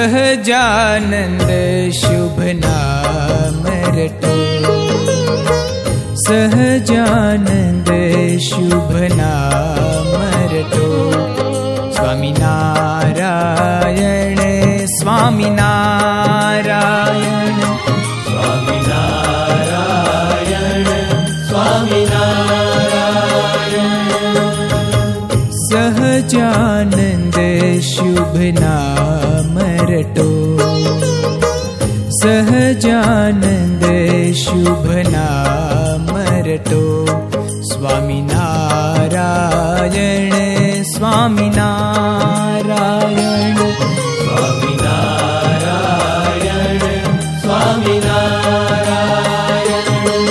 सहजानंद शुभ नाम रटो, सहजानंद शुभ नाम रटो। स्वामी नारायण स्वामी नारायण, स्वामी नारायण स्वामी नारायण। सहजानंद शुभ नाम रटो, सहजानंद शुभ नाम रटो। स्वामी नारायण स्वामी नारायण, स्वामी नारायण स्वामी नारायण।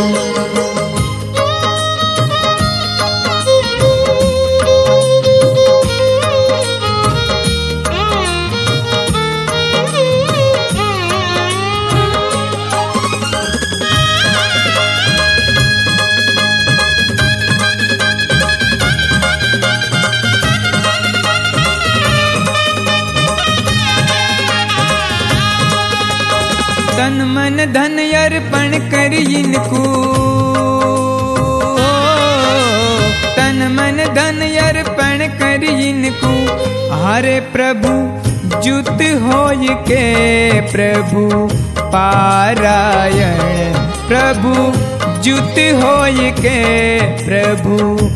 तन मन धन अर्पण कर इनको, तन मन धन अर्पण कर इनको। हरे प्रभु जुत होय के प्रभु पारायण, प्रभु जुत होय के प्रभु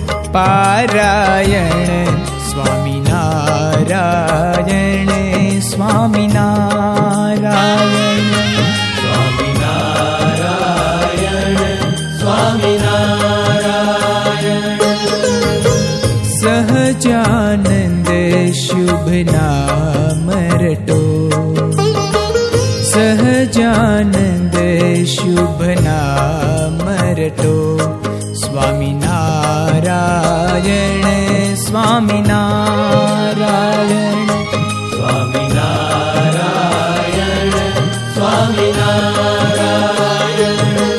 पारायण। स्वामी नारायण स्वामी नारायण, स्वामी नारायण स्वामी नारायण। सहजानंद शुभ नाम रटो, सहजानंद शुभ नाम रटो। स्वामी नारायण स्वामी नारायण, स्वामी नारायण स्वामी नारायण।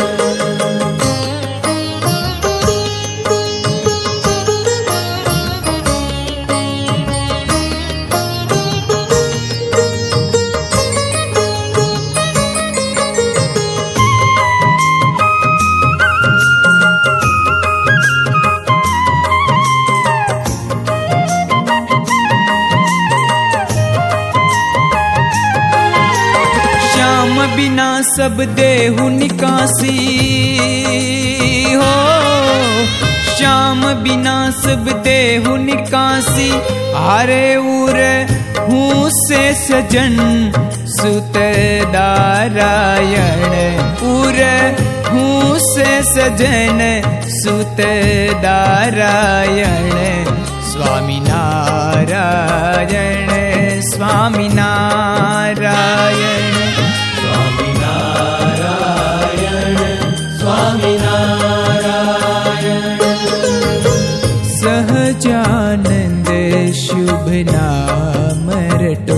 बिना सब देहु निकासी हो, श्याम बिना सब देहु निकासी। हरे उर हूँ से सजन सुत नारायण, उर हूँ से सजन सुत नारायण। स्वामी नारायण स्वामी नारायण, स्वामी नारायण स्वामी नारायण। सहजानंद शुभ नाम रटो,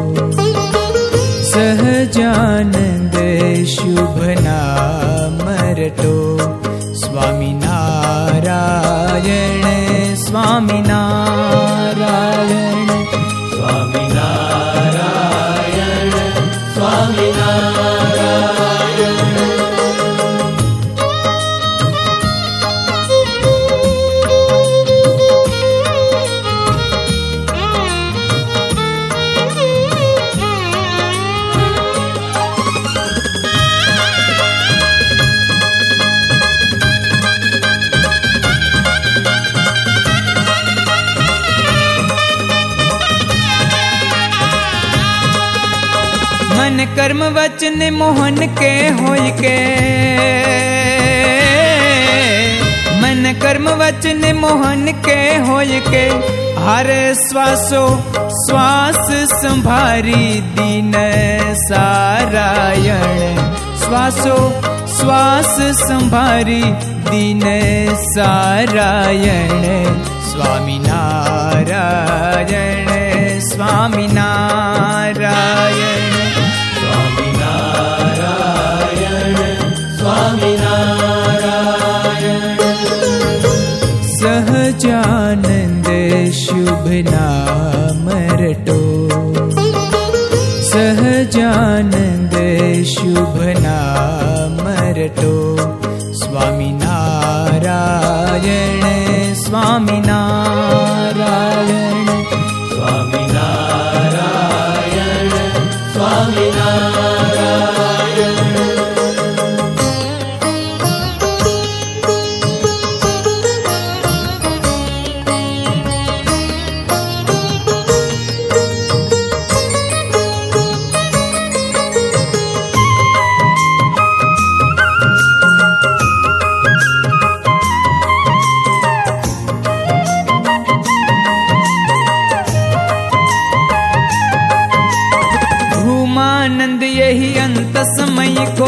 सहजानंद शुभ नाम रटो। स्वामी नारायण स्वामी नारायण, स्वामी नारायण स्वामी नारायण। मन कर्म वचन मोहन के होय के, मन कर्म वचन मोहन के होय के। हर श्वासो श्वास संभारी दीन सारायण, श्वासो श्वास संभारी दीन सारायण। स्वामी नारायण स्वामी नारायण, स्वामी नारायण स्वामी नारायण। सहजानंद शुभ नाम रटो, सह नाम रटो। स्वामी नारायण स्वामी नारायण स्वामी नारायण स्वामी नारायण। भूमानंद यही अंत समय को,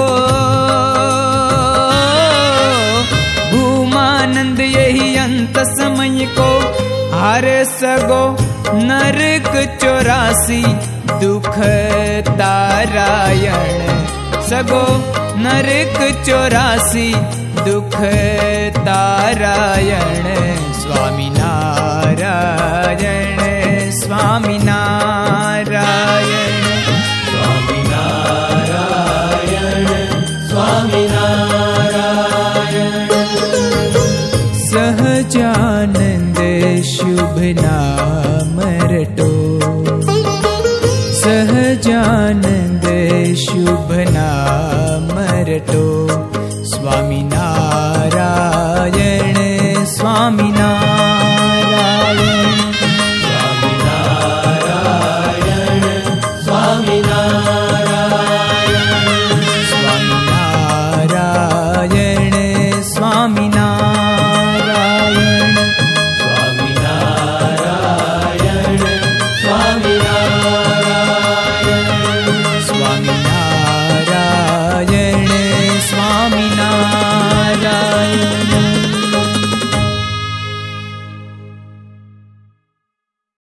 भूमानंद यही अंत समय को हर सगो नरक 84 दुख तारायण। सगो नरक 84 दुख तारायण। स्वामी नारायण स्वामी नारायण स्वामी नारायण स्वामी नारायण। सहजानंद शुभ नाम रटो। सहजानंद शुभ नाम रटो। स्वामी